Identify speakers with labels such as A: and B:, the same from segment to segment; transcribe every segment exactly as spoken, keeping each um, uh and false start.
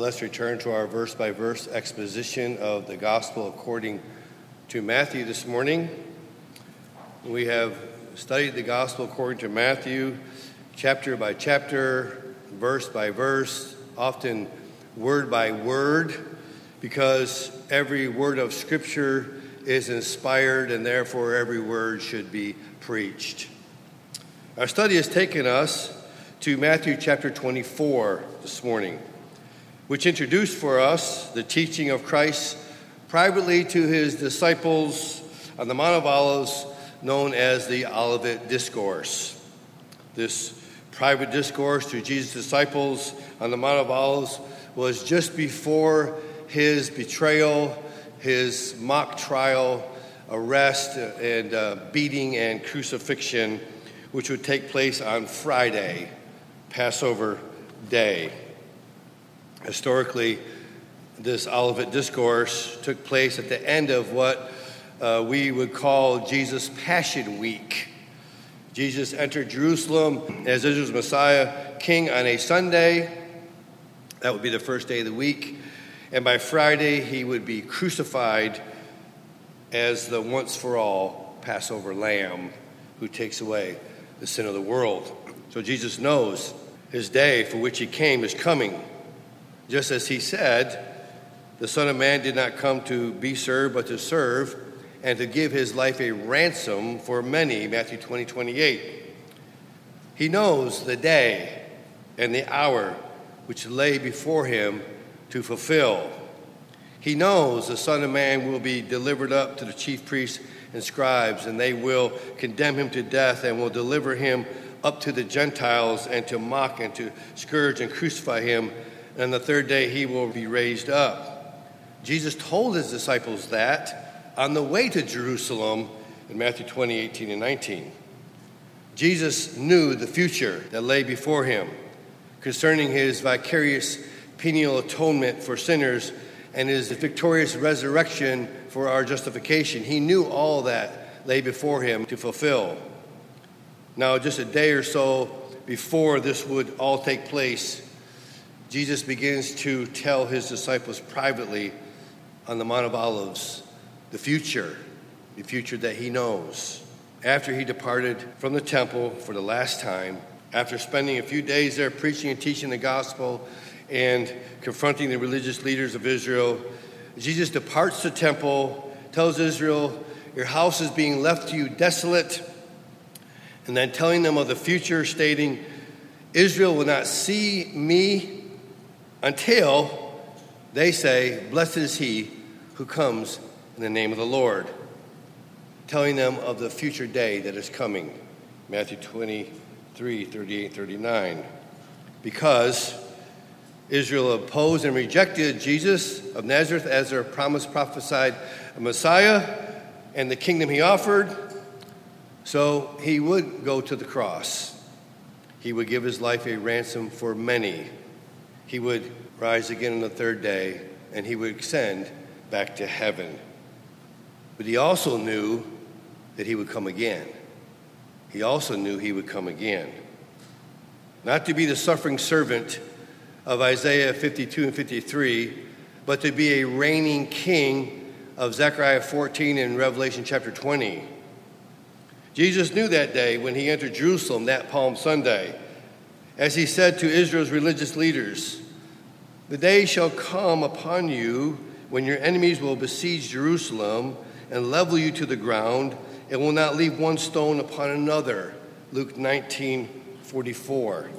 A: let's return to our verse-by-verse exposition of the Gospel according to Matthew this morning. We have studied the Gospel according to Matthew, chapter by chapter, verse by verse, often word by word, because every word of Scripture is inspired and therefore every word should be preached. Our study has taken us to Matthew chapter twenty-four this morning, which introduced for us the teaching of Christ privately to his disciples on the Mount of Olives, known as the Olivet Discourse. This private discourse to Jesus' disciples on the Mount of Olives was just before his betrayal, his mock trial, arrest, and uh, beating and crucifixion, which would take place on Friday, Passover Day. Historically, this Olivet Discourse took place at the end of what uh, we would call Jesus' Passion Week. Jesus entered Jerusalem as Israel's Messiah, King on a Sunday. That would be the first day of the week. And by Friday, he would be crucified as the once-for-all Passover lamb who takes away the sin of the world. So Jesus knows his day for which he came is coming. Just as he said, the Son of Man did not come to be served, but to serve, and to give his life a ransom for many, Matthew twenty, twenty-eight. He knows the day and the hour which lay before him to fulfill. He knows the Son of Man will be delivered up to the chief priests and scribes, and they will condemn him to death and will deliver him up to the Gentiles and to mock and to scourge and crucify him. And the third day he will be raised up. Jesus told his disciples that on the way to Jerusalem in Matthew twenty, eighteen and nineteen. Jesus knew the future that lay before him concerning his vicarious penal atonement for sinners and his victorious resurrection for our justification. He knew all that lay before him to fulfill. Now, just a day or so before this would all take place, Jesus begins to tell his disciples privately on the Mount of Olives the future, the future that he knows. After he departed from the temple for the last time, after spending a few days there preaching and teaching the gospel and confronting the religious leaders of Israel, Jesus departs the temple, tells Israel, "Your house is being left to you desolate," and then telling them of the future, stating, "Israel will not see me until they say, 'Blessed is he who comes in the name of the Lord,'" telling them of the future day that is coming, Matthew twenty-three, thirty-eight, thirty-nine. Because Israel opposed and rejected Jesus of Nazareth as their promised prophesied Messiah and the kingdom he offered, so he would go to the cross. He would give his life a ransom for many. He would rise again on the third day, and he would ascend back to heaven. But he also knew that he would come again. He also knew he would come again. Not to be the suffering servant of Isaiah fifty-two and fifty-three, but to be a reigning king of Zechariah fourteen and Revelation chapter twenty. Jesus knew that day when he entered Jerusalem that Palm Sunday. As he said to Israel's religious leaders, "The day shall come upon you when your enemies will besiege Jerusalem and level you to the ground, and will not leave one stone upon another." Luke nineteen, forty-four.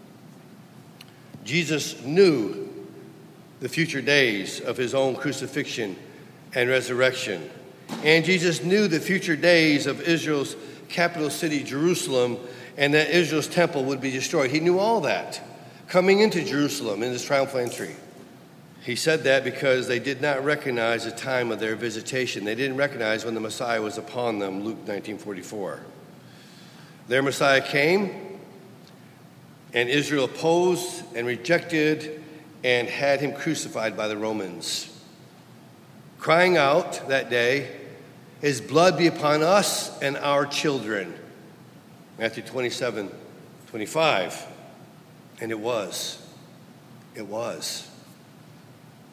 A: Jesus knew the future days of his own crucifixion and resurrection. And Jesus knew the future days of Israel's capital city, Jerusalem, and that Israel's temple would be destroyed. He knew all that coming into Jerusalem in his triumphal entry. He said that because they did not recognize the time of their visitation. They didn't recognize when the Messiah was upon them, Luke nineteen, forty-four. Their Messiah came, and Israel opposed and rejected and had him crucified by the Romans, crying out that day, "His blood be upon us and our children." Matthew twenty-seven, twenty-five. And it was. It was.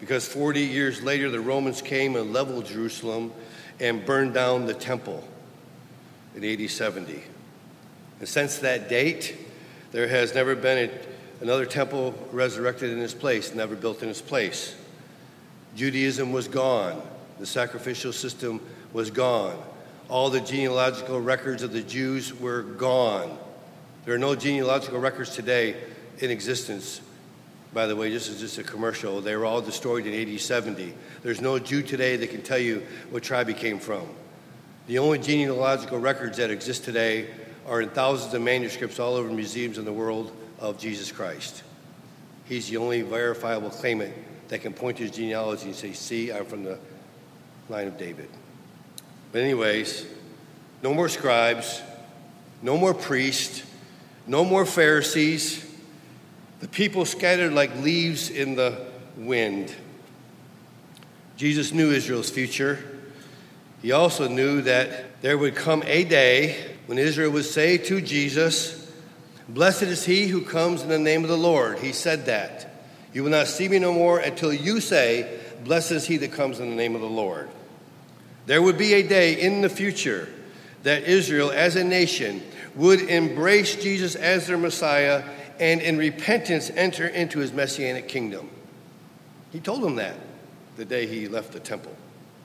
A: because forty years later the Romans came and leveled Jerusalem and burned down the temple in A D seventy. And since that date, there has never been a, another temple resurrected in its place, never built in its place. Judaism was gone. The sacrificial system was gone. All the genealogical records of the Jews were gone. There are no genealogical records today in existence. By the way, this is just a commercial. They were all destroyed in A D seventy. There's no Jew today that can tell you what tribe he came from. The only genealogical records that exist today are in thousands of manuscripts all over museums in the world of Jesus Christ. He's the only verifiable claimant that can point to his genealogy and say, see, I'm from the line of David. But anyways, no more scribes, no more priests, no more Pharisees. The people scattered like leaves in the wind. Jesus knew Israel's future. He also knew that there would come a day when Israel would say to Jesus, "Blessed is he who comes in the name of the Lord." He said that. "You will not see me no more until you say, 'Blessed is he that comes in the name of the Lord.'" There would be a day in the future that Israel as a nation would embrace Jesus as their Messiah and in repentance enter into his messianic kingdom. He told them that the day he left the temple.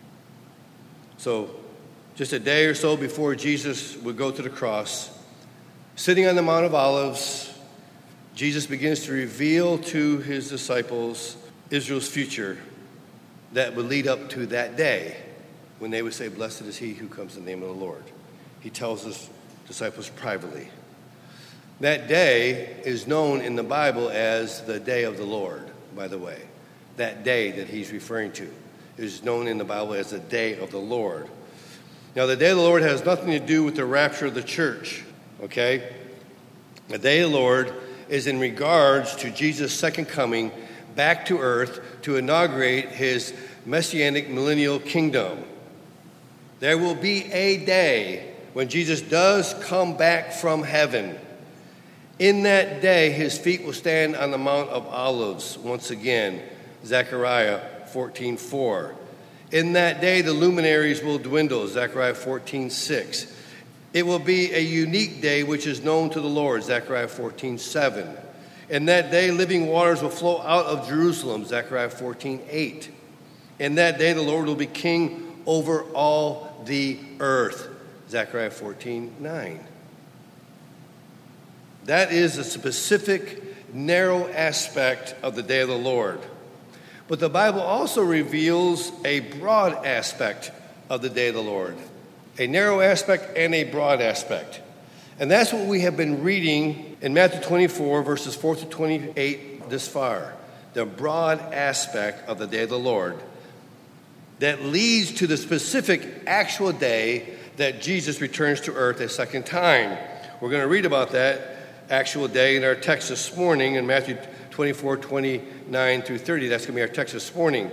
A: So just a day or so before Jesus would go to the cross, sitting on the Mount of Olives, Jesus begins to reveal to his disciples Israel's future that would lead up to that day when they would say, "Blessed is he who comes in the name of the Lord." He tells his disciples privately. That day is known in the Bible as the day of the Lord, by the way. That day that he's referring to is known in the Bible as the day of the Lord. Now, the day of the Lord has nothing to do with the rapture of the church, okay? The day of the Lord is in regards to Jesus' second coming back to earth to inaugurate his messianic millennial kingdom. There will be a day when Jesus does come back from heaven. In that day, his feet will stand on the Mount of Olives once again, Zechariah fourteen four. In that day, the luminaries will dwindle, Zechariah fourteen six. It will be a unique day which is known to the Lord, Zechariah fourteen seven. In that day, living waters will flow out of Jerusalem, Zechariah fourteen eight. In that day, the Lord will be king over all the earth, Zechariah fourteen nine. That is a specific, narrow aspect of the day of the Lord. But the Bible also reveals a broad aspect of the day of the Lord. A narrow aspect and a broad aspect. And that's what we have been reading in Matthew twenty-four, verses four to twenty-eight this far. The broad aspect of the day of the Lord that leads to the specific actual day that Jesus returns to earth a second time. We're going to read about that actual day in our text this morning in Matthew twenty-four, twenty-nine through thirty. That's going to be our text this morning.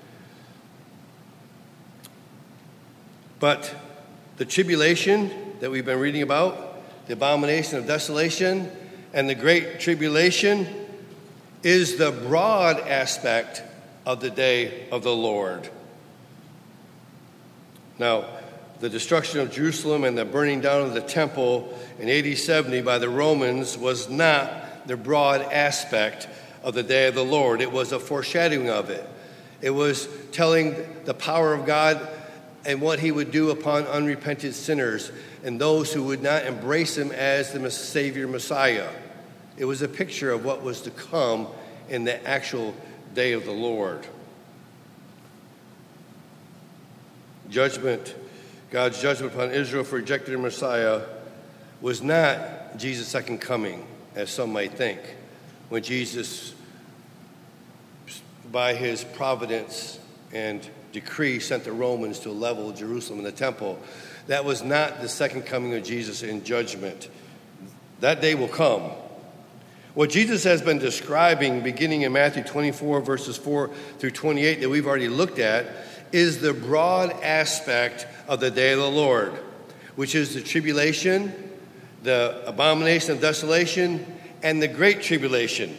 A: But the tribulation that we've been reading about, the abomination of desolation, and the great tribulation is the broad aspect of the day of the Lord. Now, the destruction of Jerusalem and the burning down of the temple in A D seventy by the Romans was not the broad aspect of the day of the Lord. It was a foreshadowing of it. It was telling the power of God and what he would do upon unrepentant sinners and those who would not embrace him as the Savior Messiah. It was a picture of what was to come in the actual day of the Lord. Judgment, God's judgment upon Israel for rejecting their Messiah was not Jesus' second coming, as some might think. When Jesus, by his providence and decree, sent the Romans to level Jerusalem and the temple, that was not the second coming of Jesus in judgment. That day will come. What Jesus has been describing, beginning in Matthew twenty-four, verses four through twenty-eight, that we've already looked at, is the broad aspect of the day of the Lord, which is the tribulation, the abomination of desolation, and the great tribulation.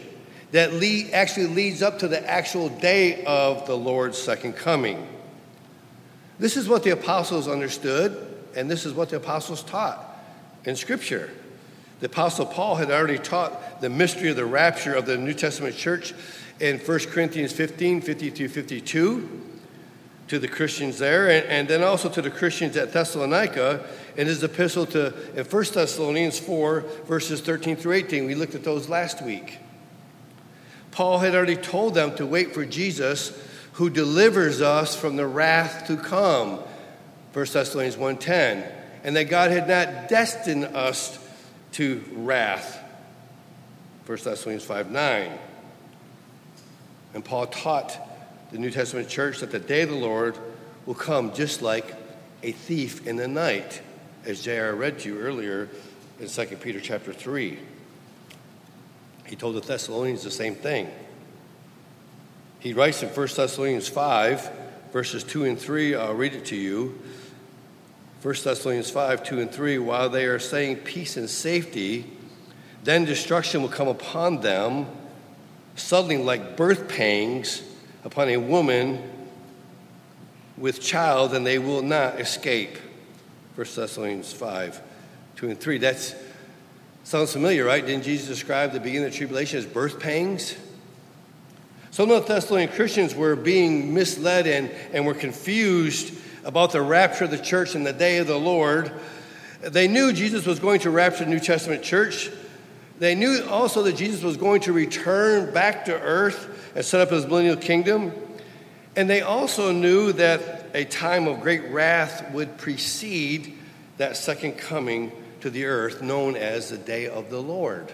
A: that lead, actually leads up to the actual day of the Lord's second coming. This is what the apostles understood, and this is what the apostles taught in Scripture. The apostle Paul had already taught the mystery of the rapture of the New Testament church in First Corinthians fifteen, fifty through fifty-two, to the Christians there, and, and then also to the Christians at Thessalonica in his epistle to in First Thessalonians four, verses thirteen through eighteen. We looked at those last week. Paul had already told them to wait for Jesus, who delivers us from the wrath to come, First Thessalonians one ten, and that God had not destined us to wrath, First Thessalonians five nine. And Paul taught the New Testament church that the day of the Lord will come just like a thief in the night, as J R read to you earlier in Second Peter chapter three. He told the Thessalonians the same thing. He writes in First Thessalonians five, verses two and three, I'll read it to you. First Thessalonians five, two and three, while they are saying peace and safety, then destruction will come upon them, suddenly like birth pangs upon a woman with child, and they will not escape. First Thessalonians five, two and three. That sounds familiar, right? Didn't Jesus describe the beginning of the tribulation as birth pangs? Some of the Thessalonian Christians were being misled and, and were confused about the rapture of the church and the day of the Lord. They knew Jesus was going to rapture the New Testament church. They knew also that Jesus was going to return back to earth and set up his millennial kingdom. And they also knew that a time of great wrath would precede that second coming to the earth, known as the day of the Lord.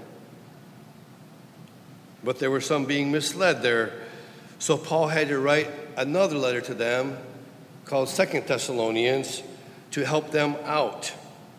A: But there were some being misled there. So Paul had to write another letter to them called Second Thessalonians to help them out.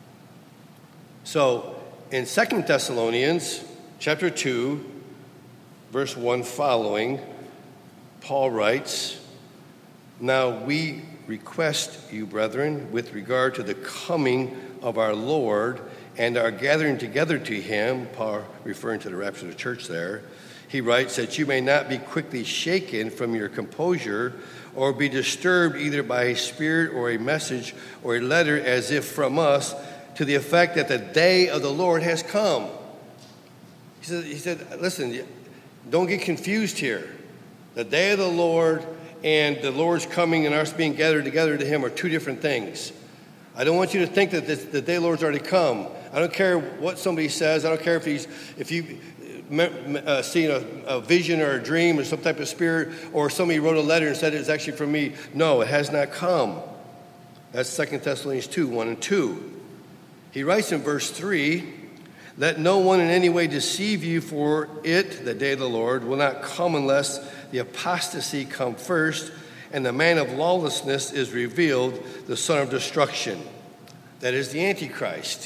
A: So in Second Thessalonians chapter two, verse one following, Paul writes, now we request you, brethren, with regard to the coming of our Lord and our gathering together to him, Paul referring to the rapture of the church there, he writes that you may not be quickly shaken from your composure or be disturbed either by a spirit or a message or a letter as if from us, to the effect that the day of the Lord has come. He said, he said, listen, don't get confused here. The day of the Lord and the Lord's coming and us being gathered together to him are two different things. I don't want you to think that this, the day of the Lord's already come. I don't care what somebody says. I don't care if he's if you uh, seen a, a vision or a dream or some type of spirit, or somebody wrote a letter and said it's actually from me. No, it has not come. That's Second Thessalonians two, one and two. He writes in verse three, let no one in any way deceive you, for it, the day of the Lord, will not come unless the apostasy come first, and the man of lawlessness is revealed, the son of destruction. That is the Antichrist.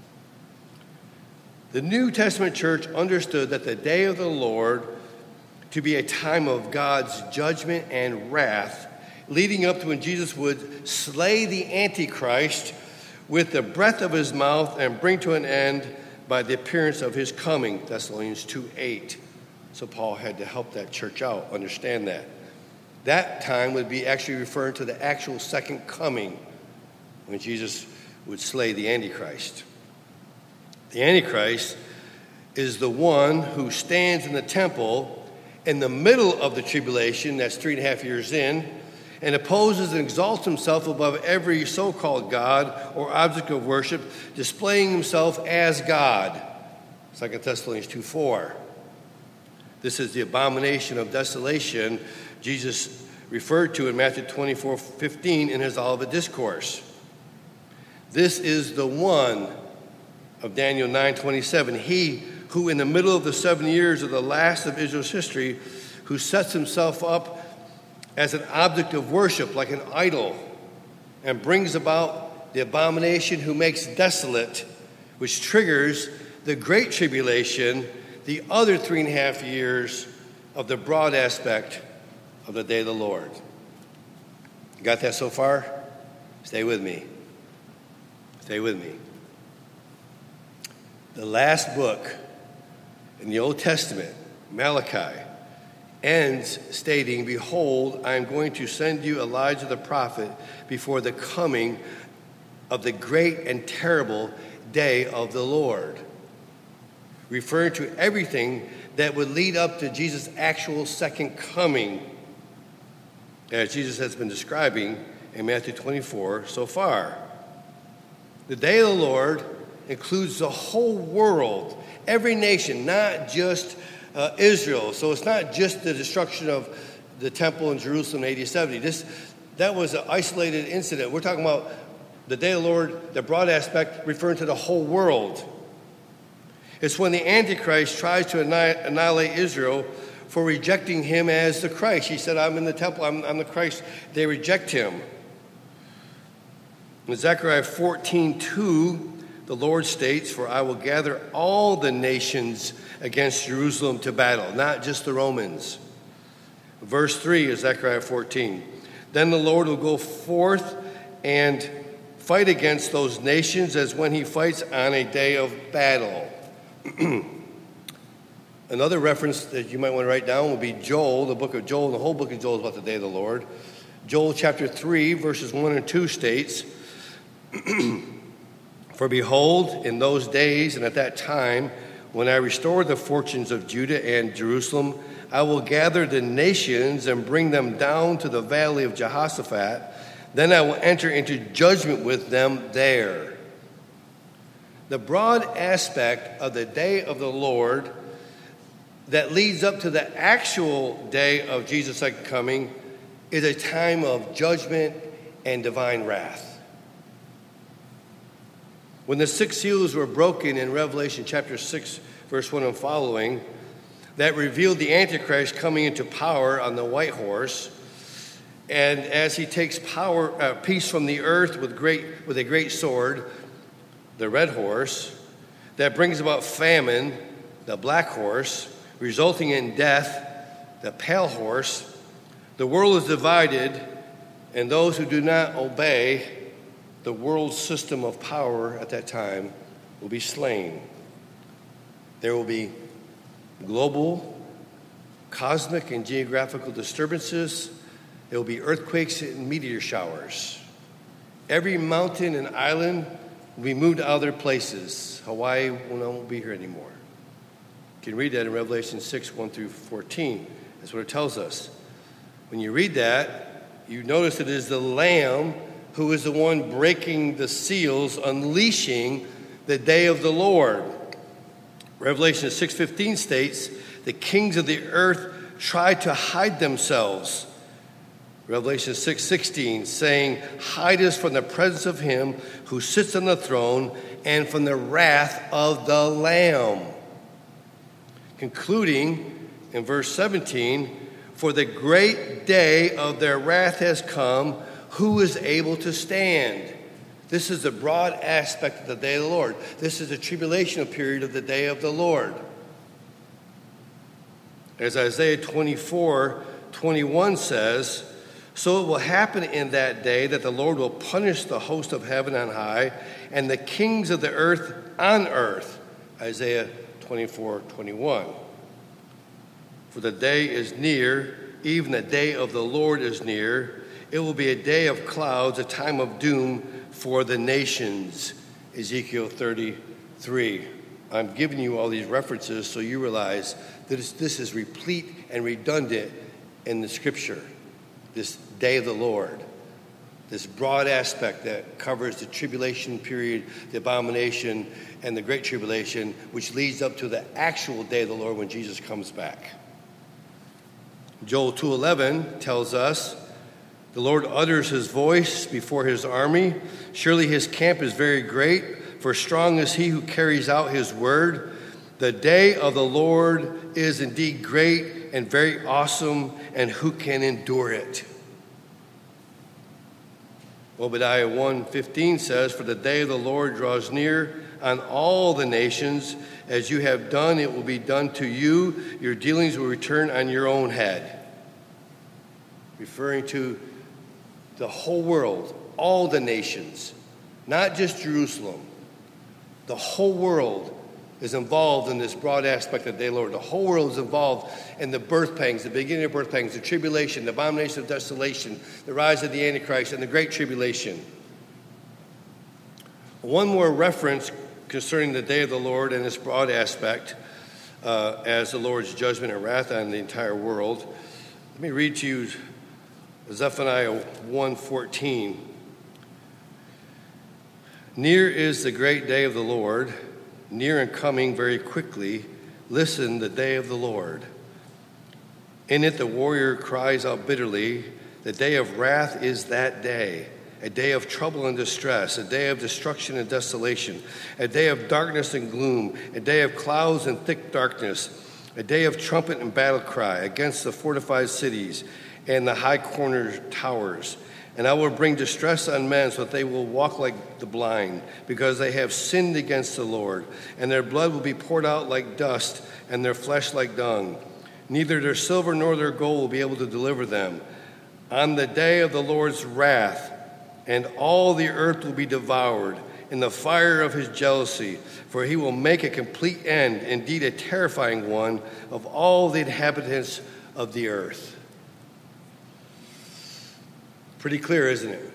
A: The New Testament church understood that the day of the Lord to be a time of God's judgment and wrath, leading up to when Jesus would slay the Antichrist with the breath of his mouth and bring to an end by the appearance of his coming, Thessalonians two eight. So Paul had to help that church out, understand that. That time would be actually referring to the actual second coming, when Jesus would slay the Antichrist. The Antichrist is the one who stands in the temple in the middle of the tribulation, that's three and a half years in, and opposes and exalts himself above every so-called God or object of worship, displaying himself as God, Second Thessalonians two four. This is the abomination of desolation Jesus referred to in Matthew twenty-four fifteen in his Olivet Discourse. This is the one of Daniel nine twenty-seven, he who in the middle of the seven years of the last of Israel's history, who sets himself up as an object of worship, like an idol, and brings about the abomination, who makes desolate, which triggers the great tribulation, the other three and a half years of the broad aspect of the day of the Lord. Got that so far? Stay with me. Stay with me. The last book in the Old Testament, Malachi, ends stating, "Behold, I am going to send you Elijah the prophet before the coming of the great and terrible day of the Lord," referring to everything that would lead up to Jesus' actual second coming, as Jesus has been describing in Matthew twenty-four so far. The day of the Lord includes the whole world, every nation, not just uh, Israel. So it's not just the destruction of the temple in Jerusalem in A D seventy. This, that was an isolated incident. We're talking about the day of the Lord, the broad aspect, referring to the whole world. It's when the Antichrist tries to annihilate Israel for rejecting him as the Christ. He said, I'm in the temple, I'm, I'm the Christ. They reject him. In Zechariah fourteen two, the Lord states, "For I will gather all the nations against Jerusalem to battle," not just the Romans. Verse three of Zechariah fourteen, "Then the Lord will go forth and fight against those nations as when he fights on a day of battle." Another reference that you might want to write down would be Joel, the book of Joel. The whole book of Joel is about the day of the Lord. Joel chapter three, verses one and two states, "For behold, in those days and at that time, when I restore the fortunes of Judah and Jerusalem, I will gather the nations and bring them down to the valley of Jehoshaphat. Then I will enter into judgment with them there." The broad aspect of the day of the Lord that leads up to the actual day of Jesus' second coming is a time of judgment and divine wrath. When the six seals were broken in Revelation chapter six, verse one and following, that revealed the Antichrist coming into power on the white horse. And as he takes power, uh, peace from the earth with great with a great sword, the red horse, that brings about famine, the black horse, resulting in death, the pale horse, the world is divided, and those who do not obey the world system of power at that time will be slain. There will be global, cosmic, and geographical disturbances. There will be earthquakes and meteor showers. Every mountain and island will be moved out of their places. Hawaii will not be here anymore. You can read that in Revelation six, one through fourteen. That's what it tells us. When you read that, you notice it is the Lamb who is the one breaking the seals, unleashing the day of the Lord. Revelation six fifteen states, "The kings of the earth tried to hide themselves." Revelation six sixteen, saying, "Hide us from the presence of him who sits on the throne and from the wrath of the Lamb." Concluding in verse seventeen, "For the great day of their wrath has come. Who is able to stand?" This is the broad aspect of the day of the Lord. This is the tribulational period of the day of the Lord. As Isaiah twenty-four twenty-one says, "So it will happen in that day that the Lord will punish the host of heaven on high and the kings of the earth on earth." Isaiah twenty-four twenty-one. "For the day is near, even the day of the Lord is near. It will be a day of clouds, a time of doom for the nations." Ezekiel thirty-three. I'm giving you all these references so you realize that this is replete and redundant in the scripture. This day of the Lord, this broad aspect that covers the tribulation period, the abomination, and the great tribulation, which leads up to the actual day of the Lord when Jesus comes back. Joel two eleven tells us, "The Lord utters his voice before his army. Surely his camp is very great, for strong is he who carries out his word. The day of the Lord is indeed great and very awesome, and who can endure it?" Obadiah one fifteen says, "For the day of the Lord draws near on all the nations. As you have done, it will be done to you. Your dealings will return on your own head." Referring to the whole world, all the nations, not just Jerusalem. The whole world is involved in this broad aspect of the day of the Lord. The whole world is involved in the birth pangs, the beginning of birth pangs, the tribulation, the abomination of desolation, the rise of the Antichrist, and the great tribulation. One more reference concerning the day of the Lord and its broad aspect uh, as the Lord's judgment and wrath on the entire world. Let me read to you Zephaniah one fourteen. Near is the great day of the Lord, near and coming very quickly. Listen, the day of the Lord. In it the warrior cries out bitterly. The day of wrath is that day, a day of trouble and distress, a day of destruction and desolation, a day of darkness and gloom, a day of clouds and thick darkness, a day of trumpet and battle cry against the fortified cities and the high cornered towers. And I will bring distress on men so that they will walk like the blind, because they have sinned against the Lord, and their blood will be poured out like dust, and their flesh like dung. Neither their silver nor their gold will be able to deliver them. On the day of the Lord's wrath, and all the earth will be devoured in the fire of his jealousy, for he will make a complete end, indeed a terrifying one, of all the inhabitants of the earth. Pretty clear, isn't it?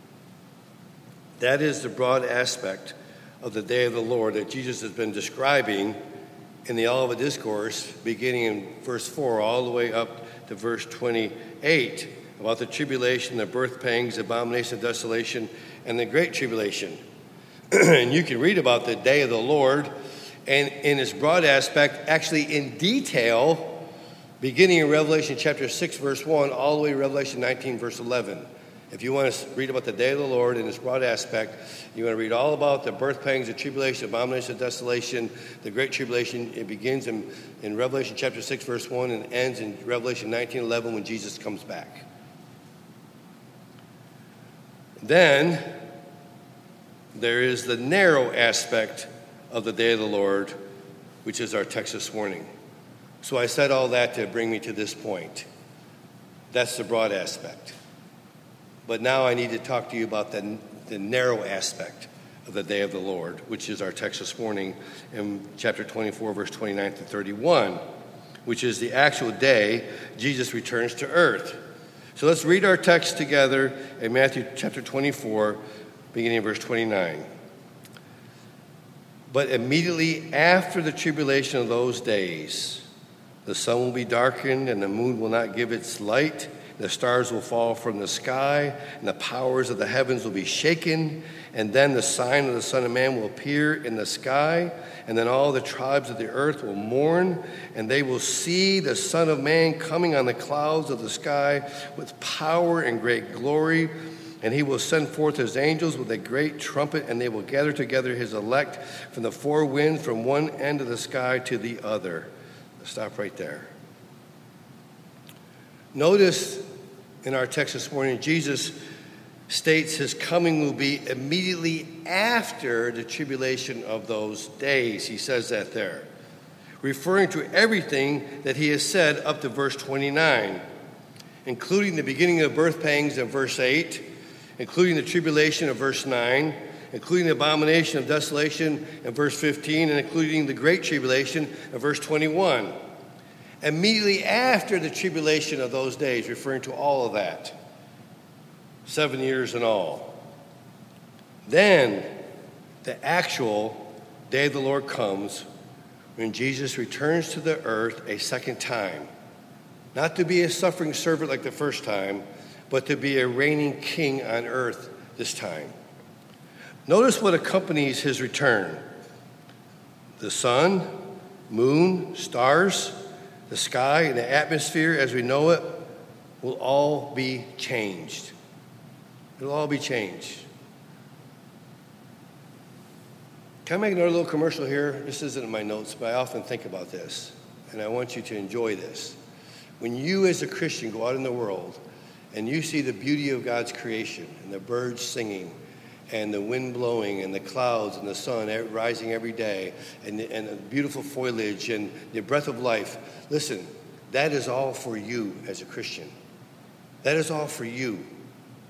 A: That is the broad aspect of the day of the Lord that Jesus has been describing in the Olivet Discourse, beginning in verse four all the way up to verse twenty-eight, about the tribulation, the birth pangs, the abomination of desolation, and the great tribulation. And you can read about the day of the Lord, and in its broad aspect, actually in detail, beginning in Revelation chapter six, verse one, all the way to Revelation nineteen, verse eleven. If you want to read about the day of the Lord in its broad aspect, you want to read all about the birth pangs, the tribulation, abomination of desolation, the great tribulation. It begins in, in Revelation chapter six, verse one, and ends in Revelation nineteen, eleven when Jesus comes back. Then there is the narrow aspect of the day of the Lord, which is our text this morning. So I said all that to bring me to this point. That's the broad aspect. But now I need to talk to you about the, the narrow aspect of the day of the Lord, which is our text this morning in chapter twenty-four, verse twenty-nine to thirty-one, which is the actual day Jesus returns to earth. So let's read our text together in Matthew chapter twenty-four, beginning in verse twenty-nine. But immediately after the tribulation of those days, the sun will be darkened and the moon will not give its light. The stars will fall from the sky, and the powers of the heavens will be shaken. And then the sign of the Son of Man will appear in the sky. And then all the tribes of the earth will mourn, and they will see the Son of Man coming on the clouds of the sky with power and great glory. And he will send forth his angels with a great trumpet, and they will gather together his elect from the four winds, from one end of the sky to the other. Let's stop right there. Notice in our text this morning, Jesus states his coming will be immediately after the tribulation of those days. He says that there, referring to everything that he has said up to verse twenty-nine, including the beginning of birth pangs in verse eight, including the tribulation of verse nine, including the abomination of desolation in verse fifteen, and including the great tribulation in verse twenty-one. Immediately after the tribulation of those days, referring to all of that, seven years in all. Then the actual day of the Lord comes when Jesus returns to the earth a second time. Not to be a suffering servant like the first time, but to be a reigning king on earth this time. Notice what accompanies his return. The sun, moon, stars, the sky, and the atmosphere as we know it will all be changed. It'll all be changed. Can I make another little commercial here? This isn't in my notes, but I often think about this, and I want you to enjoy this. When you as a Christian go out in the world and you see the beauty of God's creation and the birds singing and the wind blowing and the clouds and the sun rising every day and the, and the beautiful foliage and the breath of life, listen, that is all for you as a Christian. That is all for you.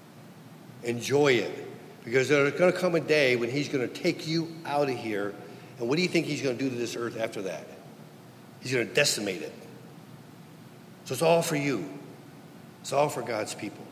A: Enjoy it, because there's going to come a day when he's going to take you out of here And what do you think he's going to do to this earth after that? He's going to decimate it. So it's all for you. It's all for God's people.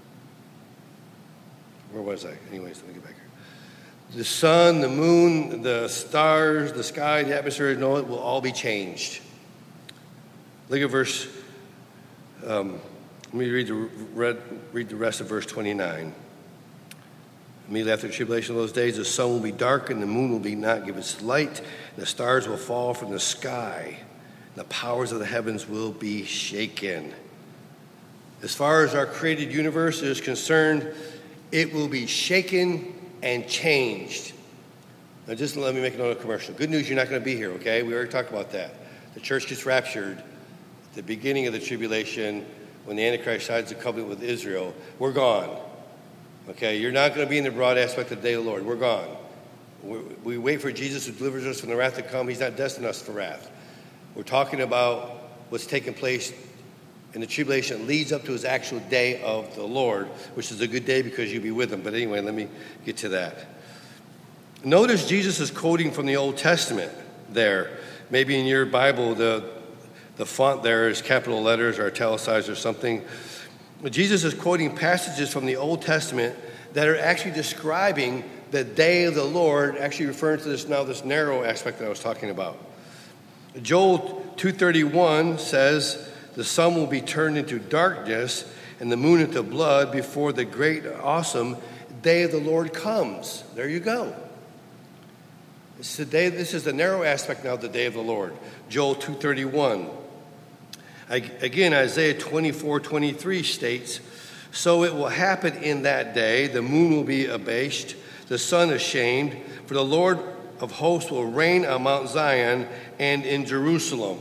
A: Where was I? Anyways, let me get back here. The sun, the moon, the stars, the sky, the atmosphere, no, it will all be changed. Look at verse, um, let me read the, read, read the rest of verse twenty-nine. Immediately after the tribulation of those days, the sun will be darkened, the moon will be not give its light, and the stars will fall from the sky, and the powers of the heavens will be shaken. As far as our created universe is concerned, it will be shaken and changed. Now just let me make another commercial. Good news, you're not going to be here, okay? We already talked about that. The church gets raptured at the beginning of the tribulation when the Antichrist signs the covenant with Israel. We're gone. Okay, you're not going to be in the broad aspect of the day of the Lord. We're gone. We, we wait for Jesus who delivers us from the wrath to come. He's not destined us for wrath. We're talking about what's taking place in the tribulation that leads up to his actual day of the Lord, which is a good day because you'll be with him. But anyway, let me get to that. Notice Jesus is quoting from the Old Testament there. Maybe in your Bible, the, the font there is capital letters or italicized or something. Jesus is quoting passages from the Old Testament that are actually describing the day of the Lord, actually referring to this now, this narrow aspect that I was talking about. Joel two thirty-one says, the sun will be turned into darkness and the moon into blood before the great, awesome day of the Lord comes. There you go. This is the, day, this is the narrow aspect now of the day of the Lord. Joel two thirty-one. Again, Isaiah twenty-four twenty-three states, so it will happen in that day, the moon will be abased, the sun ashamed, for the Lord of hosts will reign on Mount Zion and in Jerusalem.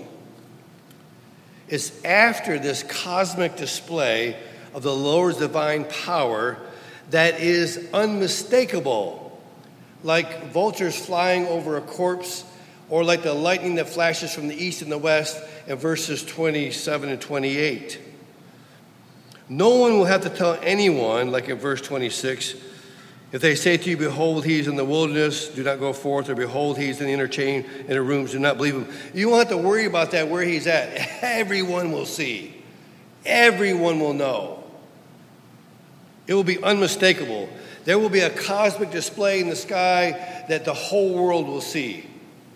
A: It's after this cosmic display of the Lord's divine power that is unmistakable, like vultures flying over a corpse, or like the lightning that flashes from the east and the west in verses twenty-seven and twenty-eight. No one will have to tell anyone, like in verse twenty-six, if they say to you, behold, he is in the wilderness, do not go forth, or behold, he is in the inner chamber, inner rooms, do not believe him. You won't have to worry about that, where he's at. Everyone will see. Everyone will know. It will be unmistakable. There will be a cosmic display in the sky that the whole world will see.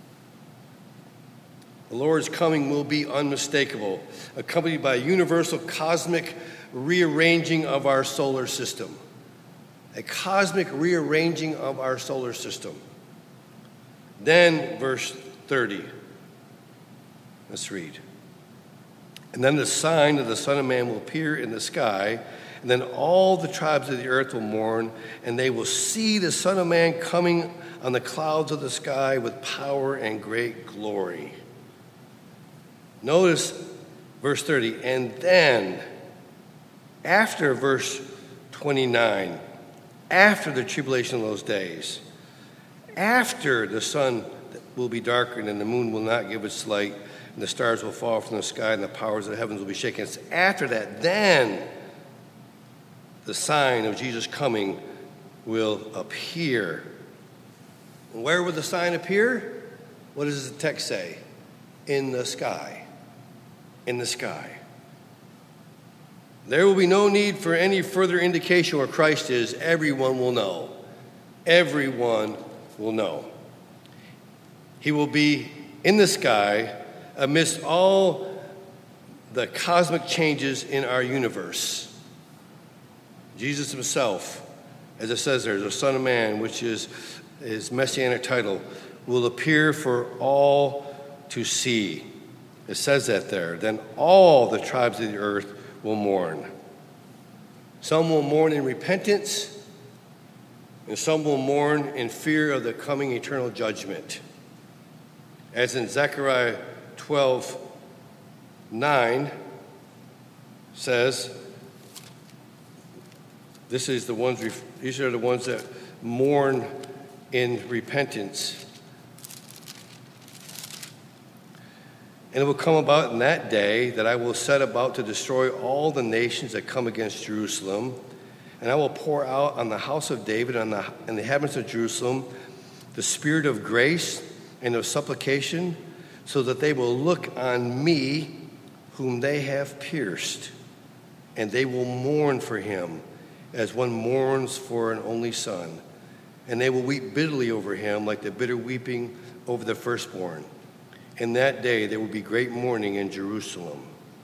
A: The Lord's coming will be unmistakable, accompanied by a universal cosmic rearranging of our solar system. A cosmic rearranging of our solar system. Then, verse thirty. Let's read. And then the sign of the Son of Man will appear in the sky, and then all the tribes of the earth will mourn, and they will see the Son of Man coming on the clouds of the sky with power and great glory. Notice verse thirty, and then, after verse twenty-nine, after the tribulation of those days, after the sun will be darkened and the moon will not give its light, and the stars will fall from the sky and the powers of the heavens will be shaken. It's after that, then the sign of Jesus coming will appear. And where will the sign appear? What does the text say? In the sky. In the sky. There will be no need for any further indication where Christ is. Everyone will know. Everyone will know. He will be in the sky amidst all the cosmic changes in our universe. Jesus himself, as it says there, the Son of Man, which is his messianic title, will appear for all to see. It says that there. Then all the tribes of the earth will mourn. Some will mourn in repentance, and some will mourn in fear of the coming eternal judgment. As in Zechariah twelve nine says, this is the ones, these are the ones that mourn in repentance. And it will come about in that day that I will set about to destroy all the nations that come against Jerusalem, and I will pour out on the house of David and the, and the inhabitants of Jerusalem the spirit of grace and of supplication, so that they will look on me whom they have pierced, and they will mourn for him as one mourns for an only son. And they will weep bitterly over him like the bitter weeping over the firstborn. In that day there will be great mourning in Jerusalem.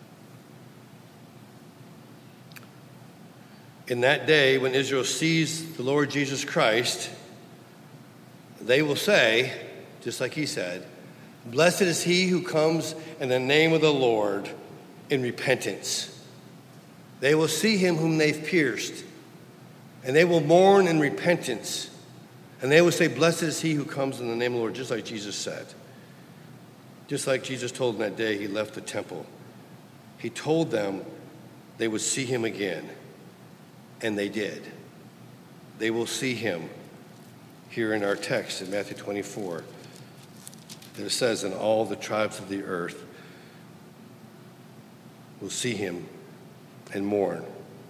A: In that day, when Israel sees the Lord Jesus Christ, they will say, just like he said, "Blessed is he who comes in the name of the Lord in repentance." They will see him whom they've pierced, and they will mourn in repentance. And they will say, "Blessed is he who comes in the name of the Lord," just like Jesus said. Just like Jesus told them that day he left the temple. He told them they would see him again. And they did. They will see him here in our text in Matthew twenty-four. That it says, "And all the tribes of the earth will see him and mourn."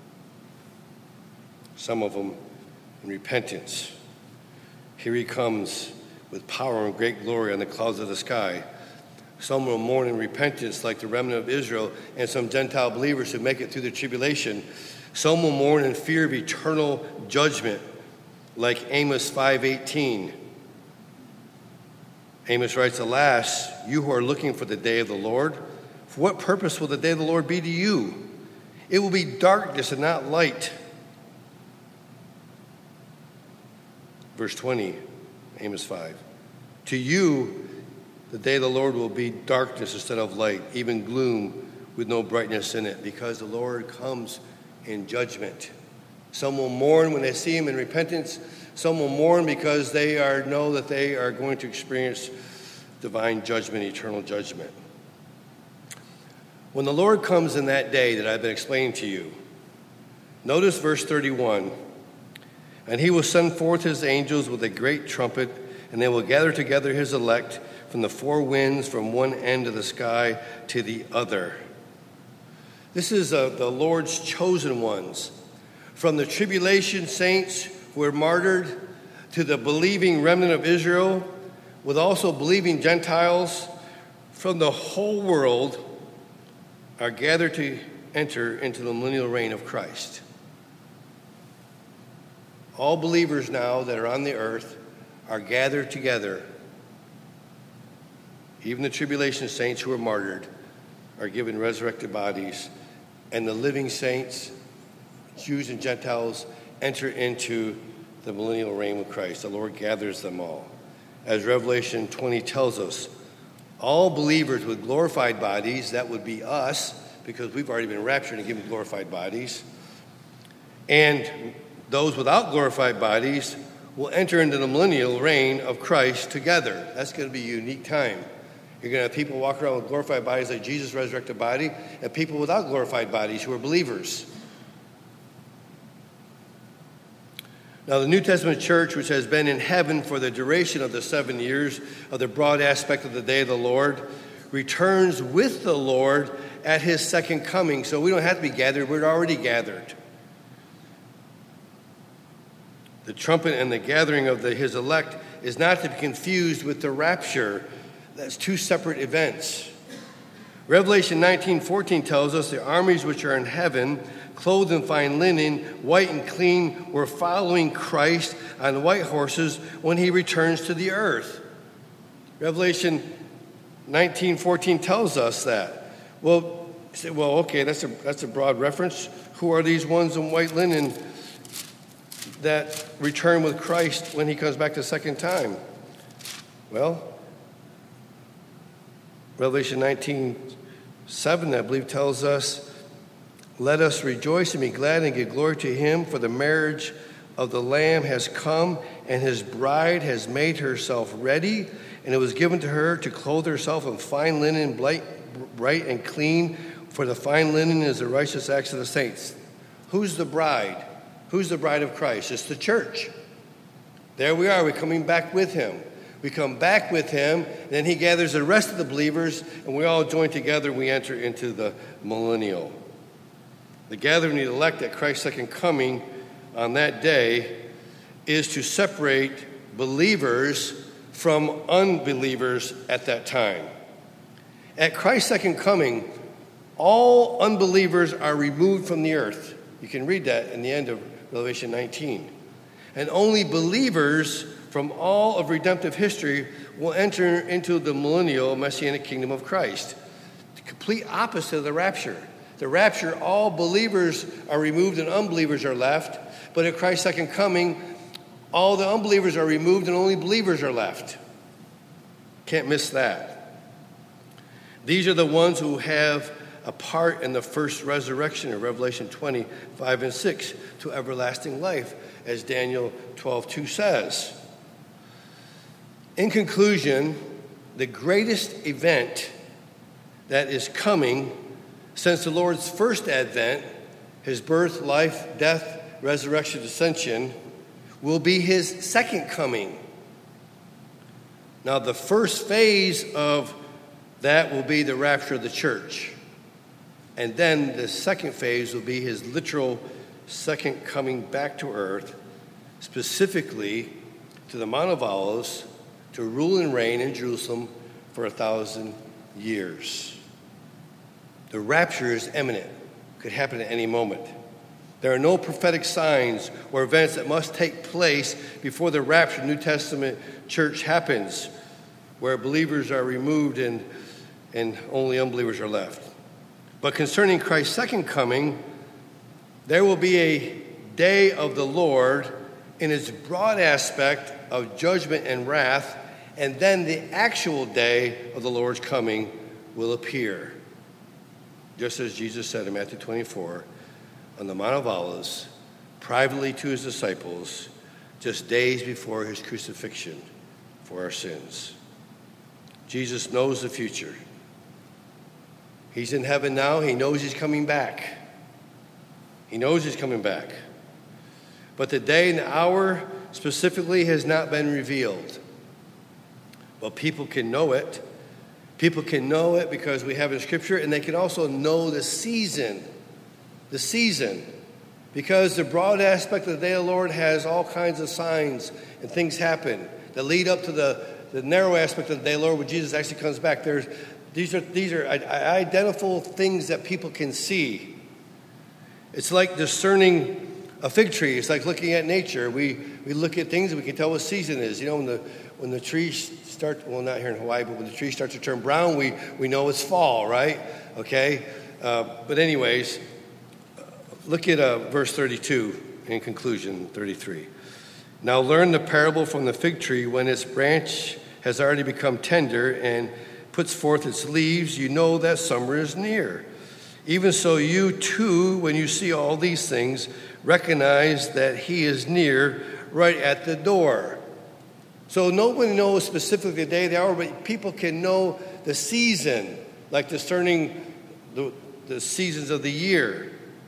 A: Some of them in repentance. Here he comes with power and great glory on the clouds of the sky. Some will mourn in repentance like the remnant of Israel and some Gentile believers who make it through the tribulation. Some will mourn in fear of eternal judgment, like Amos five eighteen. Amos writes, "Alas, you who are looking for the day of the Lord, for what purpose will the day of the Lord be to you? It will be darkness and not light." Verse twenty, Amos five. "To you, the day of the Lord will be darkness instead of light, even gloom with no brightness in it, because the Lord comes in judgment." Some will mourn when they see him in repentance. Some will mourn because they are know that they are going to experience divine judgment, eternal judgment. When the Lord comes in that day that I've been explaining to you, notice verse thirty-one. "And he will send forth his angels with a great trumpet, and they will gather together his elect from the four winds, from one end of the sky to the other." This is uh, the Lord's chosen ones. From the tribulation saints who were martyred to the believing remnant of Israel, with also believing Gentiles from the whole world, are gathered to enter into the millennial reign of Christ. All believers now that are on the earth are gathered together. Even the tribulation saints who were martyred are given resurrected bodies, and the living saints, Jews and Gentiles, enter into the millennial reign with Christ. The Lord gathers them all. As Revelation twenty tells us, all believers with glorified bodies, that would be us, because we've already been raptured and given glorified bodies, and those without glorified bodies will enter into the millennial reign of Christ together. That's going to be a unique time. You're going to have people walk around with glorified bodies like Jesus' resurrected body, and people without glorified bodies who are believers. Now, the New Testament church, which has been in heaven for the duration of the seven years of the broad aspect of the day of the Lord, returns with the Lord at his second coming. So we don't have to be gathered. We're already gathered. The trumpet and the gathering of the, his elect is not to be confused with the rapture. That's two separate events. Revelation nineteen fourteen tells us the armies which are in heaven, clothed in fine linen, white and clean, were following Christ on white horses when he returns to the earth. Revelation nineteen fourteen tells us that. Well, you say, well, okay, that's a that's a broad reference. Who are these ones in white linen that return with Christ when he comes back the second time? Well, Revelation nineteen seven, I believe, tells us, "Let us rejoice and be glad and give glory to him, for the marriage of the Lamb has come, and his bride has made herself ready, and it was given to her to clothe herself in fine linen, bright, bright and clean, for the fine linen is the righteous acts of the saints." Who's the bride? Who's the bride of Christ? It's the church. There we are. We're coming back with him. We come back with him, and then he gathers the rest of the believers, and we all join together. We enter into the millennial. The gathering of the elect at Christ's second coming on that day is to separate believers from unbelievers at that time. At Christ's second coming, all unbelievers are removed from the earth. You can read that in the end of Revelation nineteen. And only believers from all of redemptive history will enter into the millennial messianic kingdom of Christ. The complete opposite of the rapture. The rapture, all believers are removed and unbelievers are left. But at Christ's second coming, all the unbelievers are removed and only believers are left. Can't miss that. These are the ones who have a part in the first resurrection of Revelation twenty, five and six to everlasting life, as Daniel twelve two says. In conclusion, the greatest event that is coming since the Lord's first advent, his birth, life, death, resurrection, ascension, will be his second coming. Now, the first phase of that will be the rapture of the church. And then the second phase will be his literal second coming back to earth, specifically to the Mount of Olives, to rule and reign in Jerusalem for a thousand years. The rapture is imminent, could happen at any moment. There are no prophetic signs or events that must take place before the rapture of the New Testament church happens, where believers are removed and, and only unbelievers are left. But concerning Christ's second coming, there will be a day of the Lord in its broad aspect of judgment and wrath, and then the actual day of the Lord's coming will appear. Just as Jesus said in Matthew twenty-four, on the Mount of Olives, privately to his disciples, just days before his crucifixion for our sins. Jesus knows the future. He's in heaven now. He knows he's coming back. He knows he's coming back. But the day and the hour specifically has not been revealed. But people can know it. People can know it because we have it in Scripture, and they can also know the season. The season. Because the broad aspect of the day of the Lord has all kinds of signs and things happen that lead up to the, the narrow aspect of the day of the Lord when Jesus actually comes back. There's, these are, these are identifiable things that people can see. It's like discerning a fig tree. It's like looking at nature. We we look at things and we can tell what season it is. You know, when the when the trees start, well, not here in Hawaii, but when the trees start to turn brown, we, we know it's fall, right? Okay? Uh, but anyways, look at uh, verse thirty-two in conclusion, thirty-three. Now learn the parable from the fig tree. When its branch has already become tender and puts forth its leaves, you know that summer is near. Even so, you too, when you see all these things, recognize that he is near, right at the door. So nobody knows specifically the day, the hour, but people can know the season, like discerning the, the seasons of the year.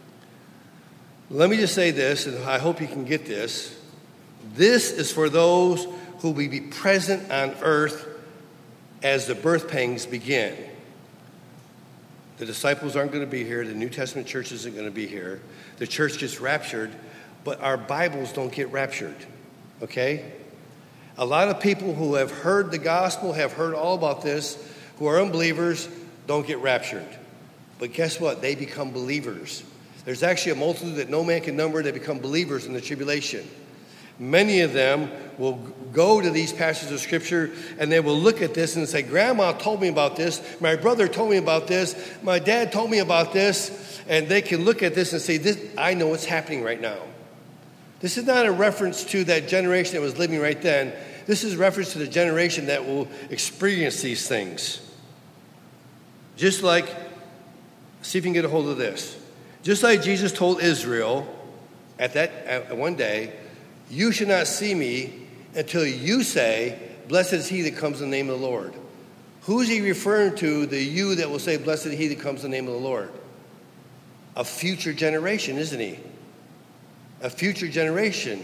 A: Let me just say this, and I hope you can get this. This is for those who will be present on earth as the birth pangs begin. The disciples aren't going to be here. The New Testament church isn't going to be here. The church gets raptured, but our Bibles don't get raptured, okay? A lot of people who have heard the gospel, have heard all about this, who are unbelievers, don't get raptured. But guess what? They become believers. There's actually a multitude that no man can number that become believers in the tribulation. Many of them will go to these passages of Scripture and they will look at this and say, Grandma told me about this, my brother told me about this, my dad told me about this, and they can look at this and say, "This, I know what's happening right now." This is not a reference to that generation that was living right then. This is a reference to the generation that will experience these things. Just like, see if you can get a hold of this. Just like Jesus told Israel at that at one day, you should not see me until you say, blessed is he that comes in the name of the Lord. Who is he referring to, the you that will say, blessed is he that comes in the name of the Lord? A future generation, isn't he? A future generation.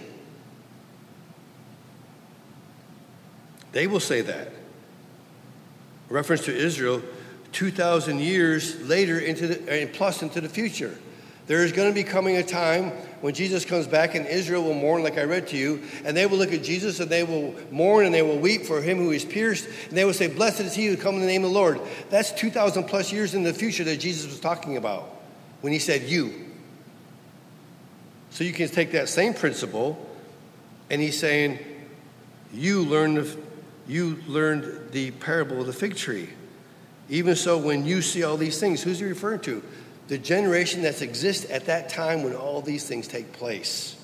A: They will say that. Reference to Israel two thousand years later into the, and plus into the future. There is going to be coming a time when Jesus comes back and Israel will mourn, like I read to you, and they will look at Jesus and they will mourn and they will weep for him who is pierced, and they will say, blessed is he who comes in the name of the Lord. That's two thousand plus years in the future that Jesus was talking about when he said you. So you can take that same principle, and he's saying, you learned, you learned the parable of the fig tree. Even so, when you see all these things, who's he referring to? The generation that exists at that time when all these things take place.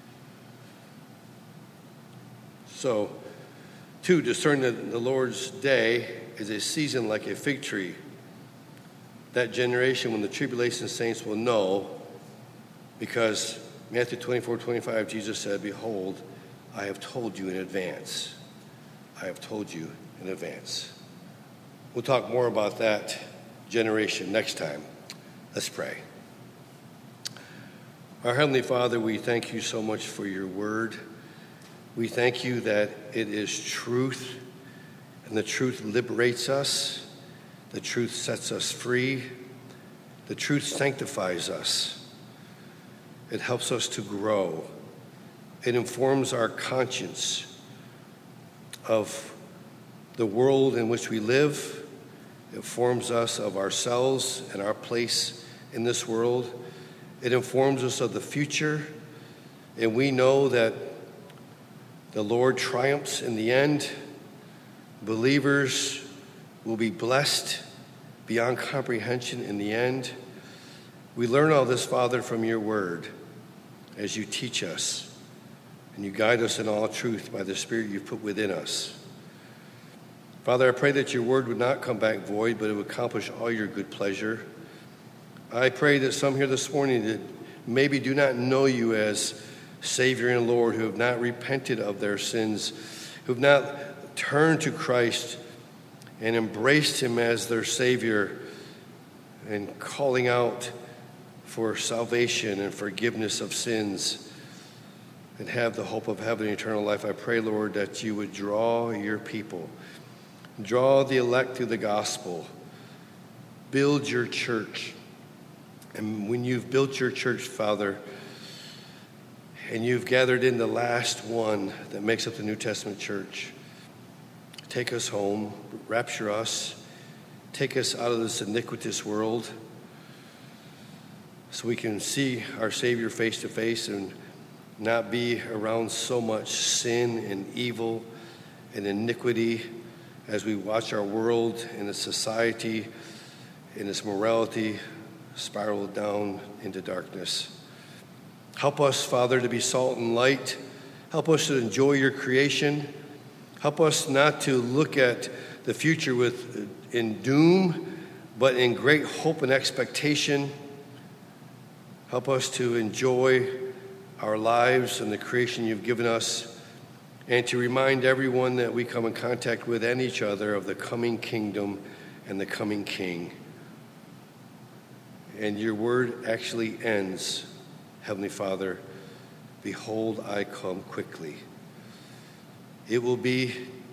A: So, to discern the, the Lord's day is a season like a fig tree. That generation when the tribulation saints will know, because Matthew twenty-four twenty-five, Jesus said, behold, I have told you in advance. I have told you in advance. We'll talk more about that generation next time. Let's pray. Our Heavenly Father, we thank you so much for your word. We thank you that it is truth, and the truth liberates us. The truth sets us free. The truth sanctifies us. It helps us to grow. It informs our conscience of the world in which we live. It informs us of ourselves and our place in this world. It informs us of the future. And we know that the Lord triumphs in the end. Believers will be blessed beyond comprehension in the end. We learn all this, Father, from your word as you teach us. And you guide us in all truth by the Spirit you've put within us. Father, I pray that your word would not come back void, but it would accomplish all your good pleasure. I pray that some here this morning that maybe do not know you as Savior and Lord, who have not repented of their sins, who have not turned to Christ and embraced him as their Savior and calling out for salvation and forgiveness of sins and have the hope of heaven and eternal life. I pray, Lord, that you would draw your people. Draw the elect through the gospel. Build your church. And when you've built your church, Father, and you've gathered in the last one that makes up the New Testament church, take us home, rapture us, take us out of this iniquitous world so we can see our Savior face to face and not be around so much sin and evil and iniquity as we watch our world and its society and its morality spiral down into darkness. Help us, Father, to be salt and light. Help us to enjoy your creation. Help us not to look at the future with in doom, but in great hope and expectation. Help us to enjoy our lives and the creation you've given us, and to remind everyone that we come in contact with and each other of the coming kingdom and the coming King. And your word actually ends, Heavenly Father, behold, I come quickly. It will be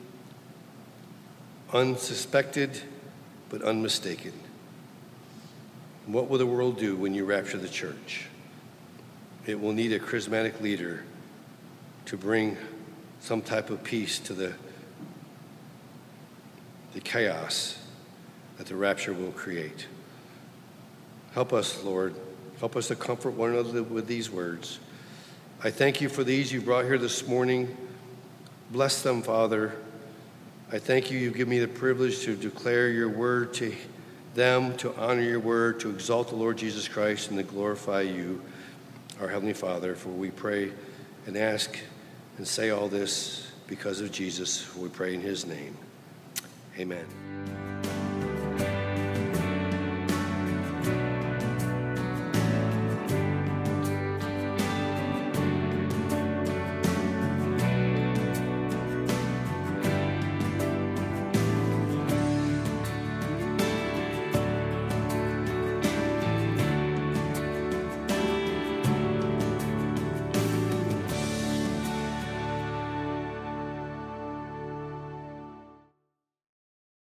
A: unsuspected but unmistaken. What will the world do when you rapture the church? It will need a charismatic leader to bring some type of peace to the, the chaos that the rapture will create. Help us, Lord. Help us to comfort one another with these words. I thank you for these you brought here this morning. Bless them, Father. I thank you you've given me the privilege to declare your word to them, to honor your word, to exalt the Lord Jesus Christ, and to glorify you, our Heavenly Father. For we pray and ask and say all this because of Jesus. We pray in his name. Amen.